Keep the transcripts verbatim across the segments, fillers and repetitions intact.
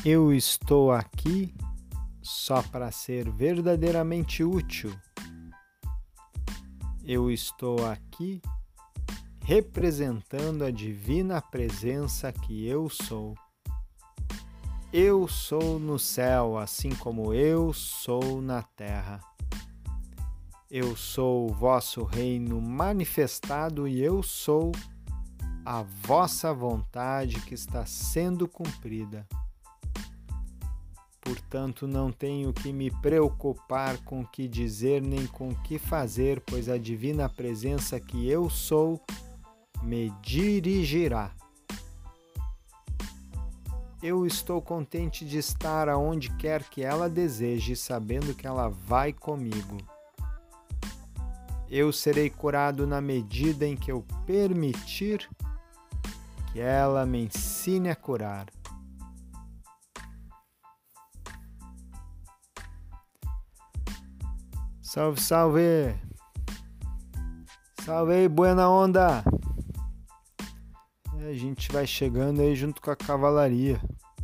Eu estou aqui só para ser verdadeiramente útil. Eu estou aqui representando a divina presença que eu sou. Eu sou no céu, assim como eu sou na terra. Eu sou o vosso reino manifestado e eu sou a vossa vontade que está sendo cumprida. Portanto, não tenho que me preocupar com o que dizer nem com o que fazer, pois a divina presença que eu sou me dirigirá. Eu estou contente de estar aonde quer que ela deseje, sabendo que ela vai comigo. Eu serei curado na medida em que eu permitir que ela me ensine a curar. Salve, salve! Salve aí, buena onda! A gente vai chegando aí junto com a cavalaria.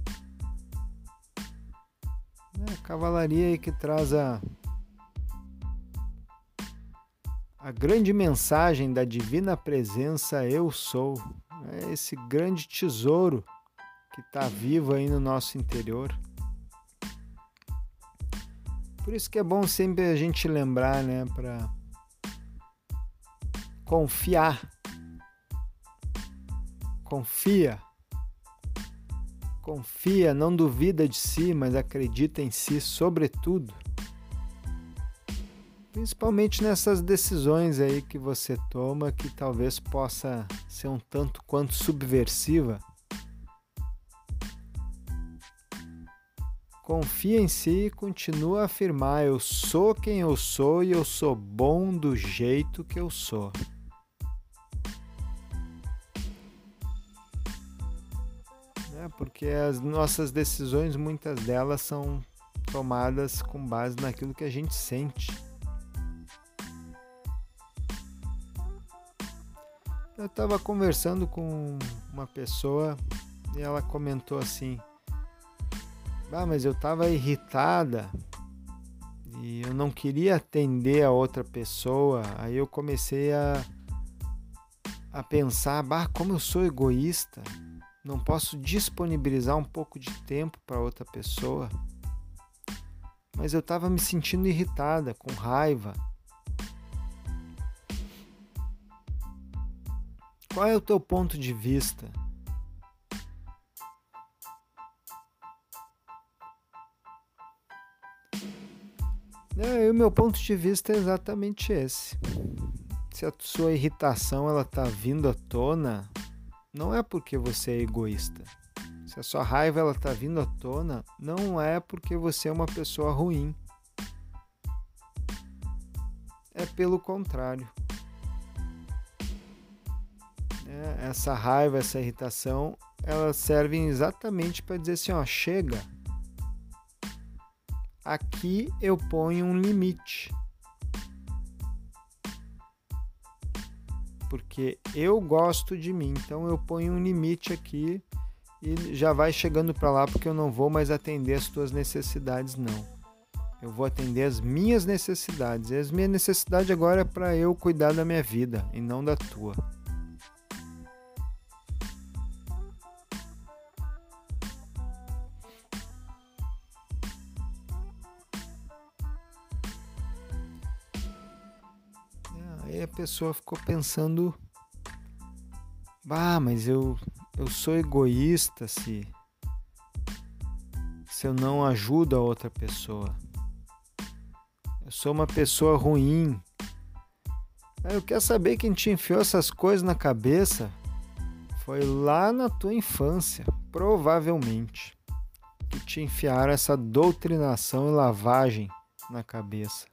É a cavalaria aí que traz a, a grande mensagem da divina presença eu sou. É esse grande tesouro que está vivo aí no nosso interior. Por isso que é bom sempre a gente lembrar, né, para confiar. Confia. Confia, não duvida de si, mas acredita em si, sobretudo. Principalmente nessas decisões aí que você toma, que talvez possa ser um tanto quanto subversiva. Confia em si e continua a afirmar: eu sou quem eu sou e eu sou bom do jeito que eu sou. É porque as nossas decisões, muitas delas são tomadas com base naquilo que a gente sente. Eu estava conversando com uma pessoa e ela comentou assim: ah, mas eu estava irritada e eu não queria atender a outra pessoa. Aí eu comecei a, a pensar, bah, como eu sou egoísta, não posso disponibilizar um pouco de tempo para outra pessoa. Mas eu estava me sentindo irritada, com raiva. Qual é o teu ponto de vista? É, o meu ponto de vista é exatamente esse. Se a sua irritação ela está vindo à tona, não é porque você é egoísta. Se a sua raiva ela está vindo à tona, não é porque você é uma pessoa ruim. É pelo contrário. É, essa raiva, essa irritação, elas servem exatamente para dizer assim, ó, chega. Aqui eu ponho um limite. Porque eu gosto de mim, então eu ponho um limite aqui e já vai chegando para lá, porque eu não vou mais atender as tuas necessidades, não. Eu vou atender as minhas necessidades. E as minhas necessidades agora é para eu cuidar da minha vida e não da tua. Aí a pessoa ficou pensando, bah, mas eu, eu sou egoísta se, se eu não ajudo a outra pessoa. Eu sou uma pessoa ruim. Aí eu quero saber quem te enfiou essas coisas na cabeça. Foi lá na tua infância, provavelmente, que te enfiaram essa doutrinação e lavagem na cabeça.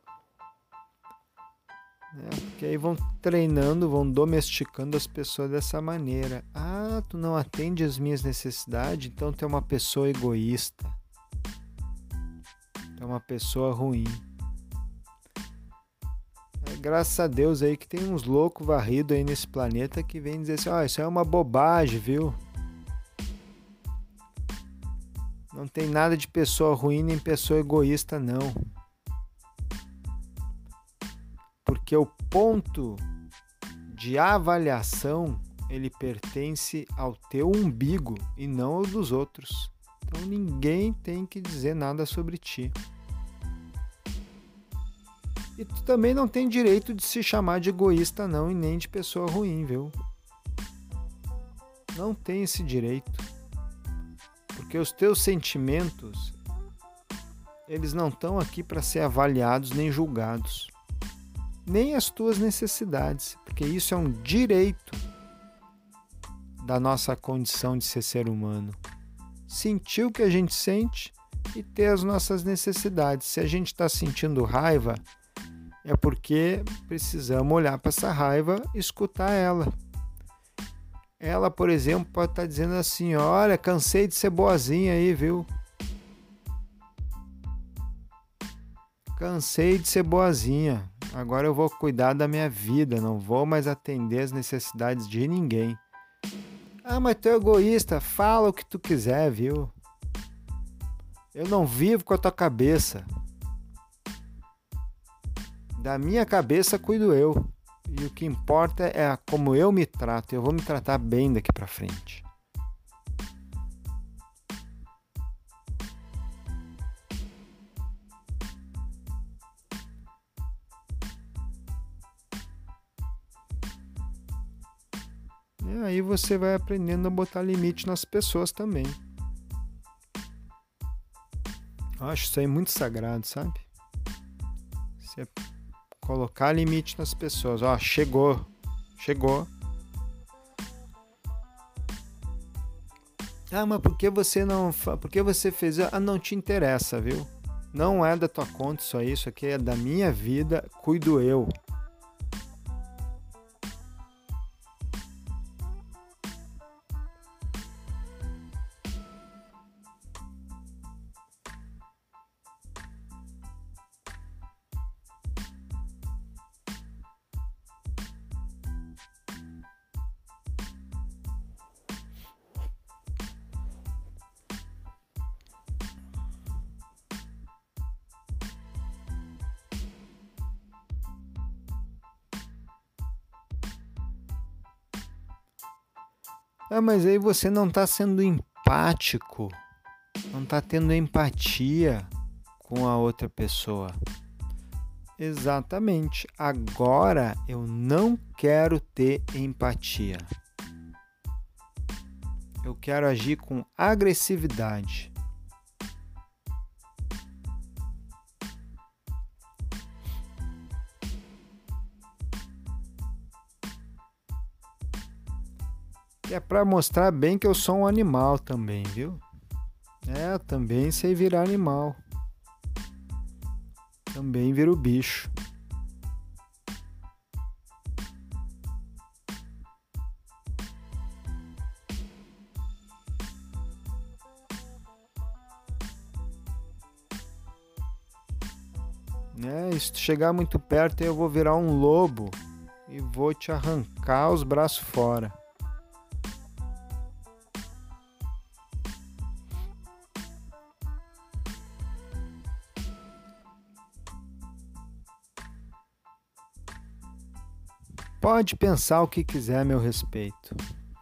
É, porque aí vão treinando, vão domesticando as pessoas dessa maneira. Ah, tu não atende as minhas necessidades, então tu é uma pessoa egoísta. Tu é uma pessoa ruim. É, graças a Deus aí que tem uns loucos varridos aí nesse planeta que vem dizer assim, ó, oh, isso é uma bobagem, viu? Não tem nada de pessoa ruim nem pessoa egoísta, não. Porque o ponto de avaliação, ele pertence ao teu umbigo e não ao dos outros. Então ninguém tem que dizer nada sobre ti. E tu também não tem direito de se chamar de egoísta, não, e nem de pessoa ruim, viu? Não tem esse direito. Porque os teus sentimentos, eles não estão aqui para ser avaliados nem julgados. Nem as tuas necessidades, porque isso é um direito da nossa condição de ser ser humano. Sentir o que a gente sente e ter as nossas necessidades. Se a gente está sentindo raiva, é porque precisamos olhar para essa raiva e escutar ela. Ela, por exemplo, pode estar dizendo assim, olha, cansei de ser boazinha aí, viu? Cansei de ser boazinha. Agora eu vou cuidar da minha vida, não vou mais atender as necessidades de ninguém. Ah, mas tu é egoísta, fala o que tu quiser, viu? Eu não vivo com a tua cabeça. Da minha cabeça cuido eu. E o que importa é como eu me trato. Eu vou me tratar bem daqui pra frente. E aí você vai aprendendo a botar limite nas pessoas também. Eu acho isso aí muito sagrado, sabe? Você colocar limite nas pessoas. Ó, chegou. Chegou. Ah, mas por que você não... Por que você fez... Ah, não te interessa, viu? Não é da tua conta isso aí. Isso aqui é da minha vida. Cuido eu. Ah, mas aí você não está sendo empático, não está tendo empatia com a outra pessoa. Exatamente. Agora eu não quero ter empatia. Eu quero agir com agressividade. É para mostrar bem que eu sou um animal também, viu? É, eu também sei virar animal. Também viro bicho. É, se tu chegar muito perto, eu vou virar um lobo e vou te arrancar os braços fora. Pode pensar o que quiser a meu respeito.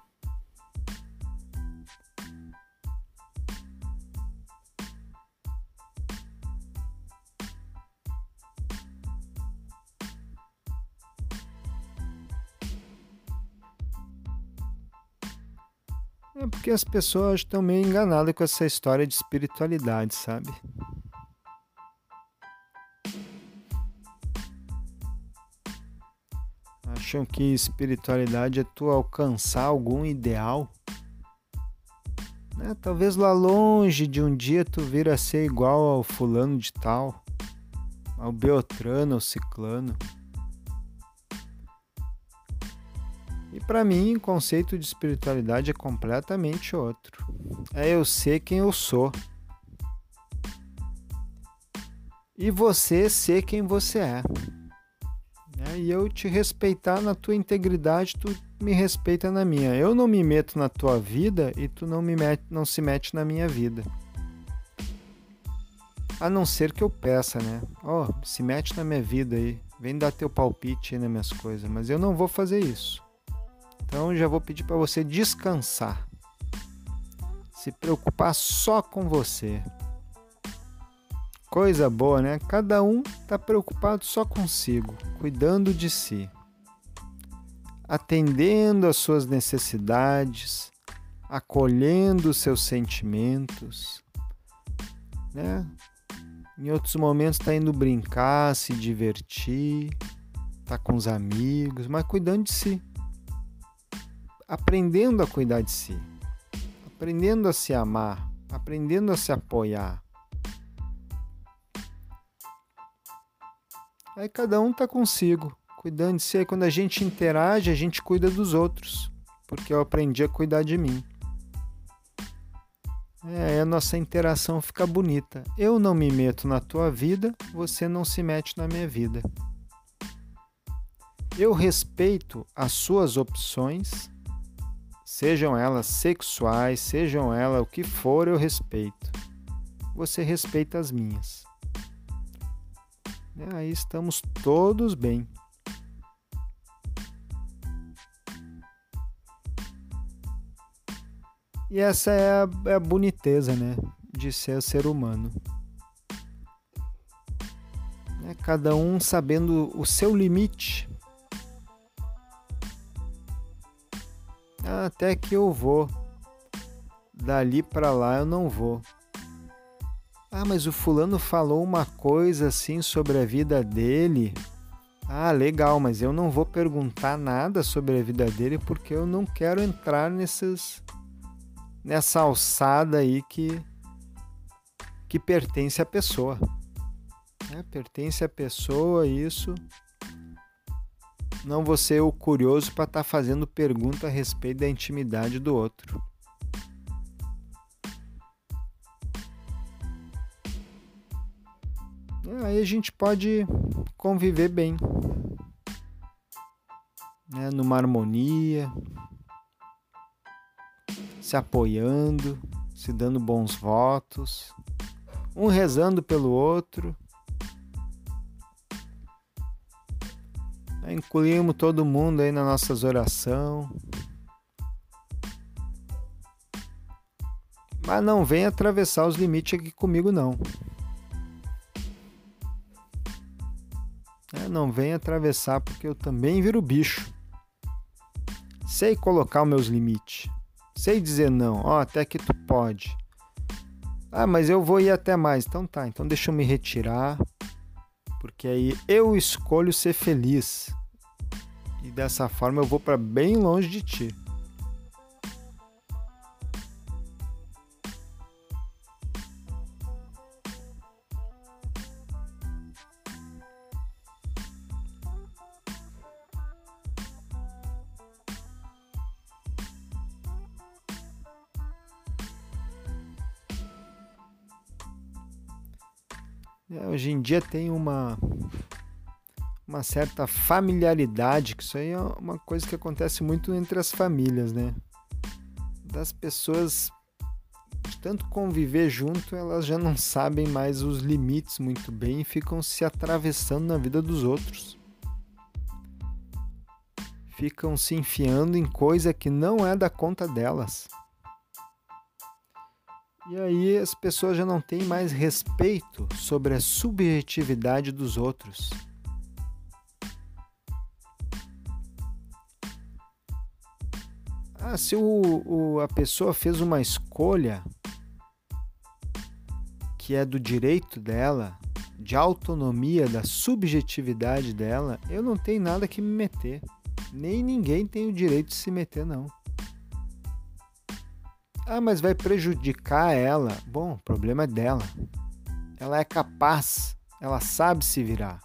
É porque as pessoas estão meio enganadas com essa história de espiritualidade, sabe? Acham que espiritualidade é tu alcançar algum ideal, né? Talvez lá longe de um dia tu vir a ser igual ao fulano de tal, ao Beltrano, ao Ciclano. E para mim o conceito de espiritualidade é completamente outro. É eu ser quem eu sou. E você ser quem você é. É, e eu te respeitar na tua integridade, tu me respeita na minha. Eu não me meto na tua vida e tu não, me mete, não se mete na minha vida. A não ser que eu peça, né? Ó, oh, se mete na minha vida aí, vem dar teu palpite aí nas minhas coisas, mas eu não vou fazer isso. Então já vou pedir para você descansar. Se preocupar só com você. Coisa boa, né? Cada um está preocupado só consigo, cuidando de si, atendendo às suas necessidades, acolhendo os seus sentimentos, né? Em outros momentos está indo brincar, se divertir, tá com os amigos, mas cuidando de si, aprendendo a cuidar de si, aprendendo a se amar, aprendendo a se apoiar. Aí cada um tá consigo, cuidando de si. Aí quando a gente interage, a gente cuida dos outros, porque eu aprendi a cuidar de mim. É, aí a nossa interação fica bonita. Eu não me meto na tua vida, você não se mete na minha vida. Eu respeito as suas opções, sejam elas sexuais, sejam elas o que for, eu respeito. Você respeita as minhas. E aí estamos todos bem. E essa é a, é a boniteza, né, de ser ser humano. É cada um sabendo o seu limite. Até que eu vou. Dali para lá eu não vou. Ah, mas o fulano falou uma coisa assim sobre a vida dele. Ah, legal, mas eu não vou perguntar nada sobre a vida dele porque eu não quero entrar nesses, nessa alçada aí que, que pertence à pessoa. É, pertence à pessoa isso. Não vou ser o curioso para estar tá fazendo pergunta a respeito da intimidade do outro. Aí a gente pode conviver bem, né? Numa harmonia, se apoiando, se dando bons votos, um rezando pelo outro. Aí incluímos todo mundo aí nas nossas orações. Mas não vem atravessar os limites aqui comigo, não. Não vem atravessar porque eu também viro bicho. Sei colocar os meus limites. Sei dizer não. Ó, até que tu pode. Ah, mas eu vou ir até mais. Então tá, então deixa eu me retirar. Porque aí eu escolho ser feliz. E dessa forma eu vou para bem longe de ti. É, hoje em dia tem uma, uma certa familiaridade, que isso aí é uma coisa que acontece muito entre as famílias, né? Das pessoas, de tanto conviver junto, elas já não sabem mais os limites muito bem e ficam se atravessando na vida dos outros. Ficam se enfiando em coisa que não é da conta delas. E aí as pessoas já não têm mais respeito sobre a subjetividade dos outros. Ah, se o, o, a pessoa fez uma escolha que é do direito dela, de autonomia, da subjetividade dela, eu não tenho nada que me meter. Nem ninguém tem o direito de se meter, não. Ah, mas vai prejudicar ela. Bom, o problema é dela. Ela é capaz, ela sabe se virar.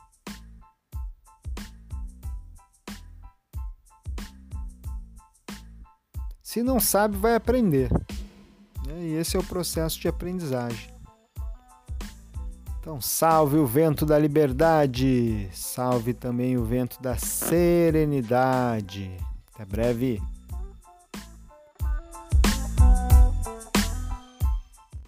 Se não sabe, vai aprender. E esse é o processo de aprendizagem. Então, salve o vento da liberdade, salve também o vento da serenidade. Até breve.